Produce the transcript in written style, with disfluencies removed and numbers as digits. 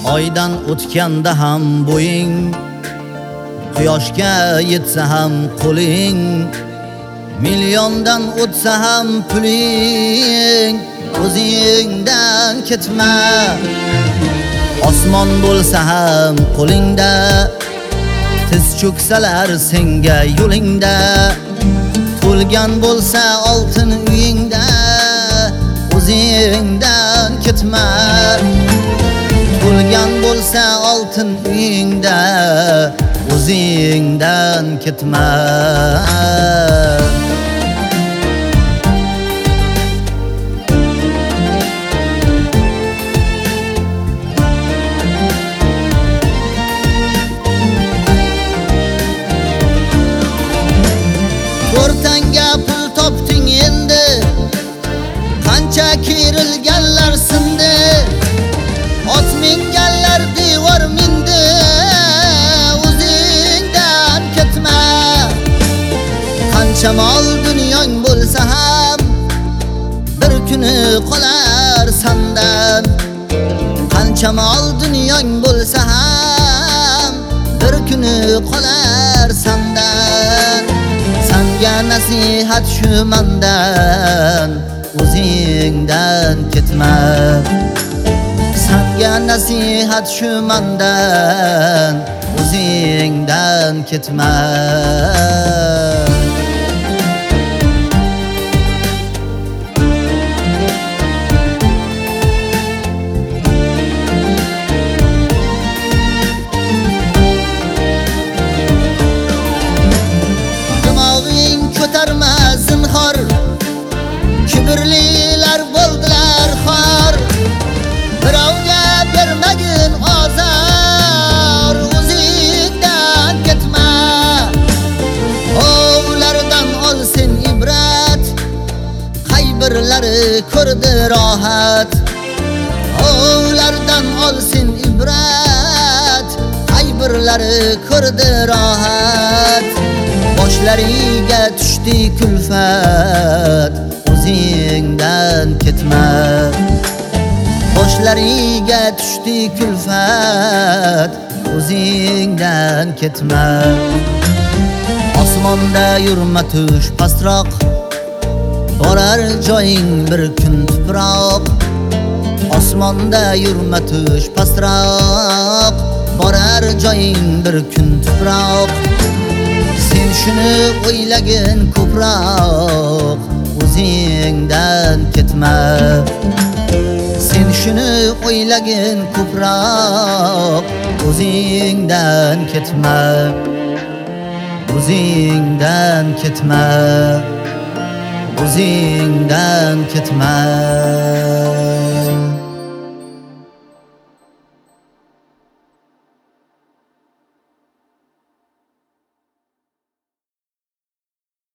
oydan o'tganda ham bo'ying, quyoshga yetsa ham qo'ling, milliondan o'tsa ham puling, o'zingdan ketma. Osmon bo'lsa ham qo'lingda, tiz cho'ksalar senga yo'lingda, to'lgan bo'lsa oltin uyingda, o'zingdan ketma. To'lgan bo'lsa oltin uyingda, o'zingdan ketma. O'rtanga pul topding endi, qancha kerilganlar sindi, ot minganlar devor mindi, o'zingdan ketma. Qancha mol dunyong bo'lsa ham bir kuni qolar sandan. Qancha mol dunyong bo'lsa ham bir kuni qolar sandan. Sanga nasihat shu mandan, o'zingdan ketma. Sanga nasihat shu mandan, o'zingdan ketma. Dimog'ing ko'tarma zinhor, kibrlilar bo'ldilar xor. Birovga bermagin ozor, o'zingdan ketma. Ovlardan ol sen ibrat, qay birlari ko'rdi rohat. Ovlardan ol sen ibrat, qay birlari ko'rdi rohat. Boshlariga tushdi kulfat, o'zingdan ketma. Boshlariga tushdi kulfat, o'zingdan ketma. Osmonda yurma tush pastroq, borar joying bir kun tuproq. Osmonda yurma tush pastroq, borar joying bir kun tuproq. Sen shuni o'ylagin ko'proq, o'zingdan ketma. Sen shuni o'ylagin ko'proq, o'zingdan ketma. O'zingdan ketma. O'zingdan ketma.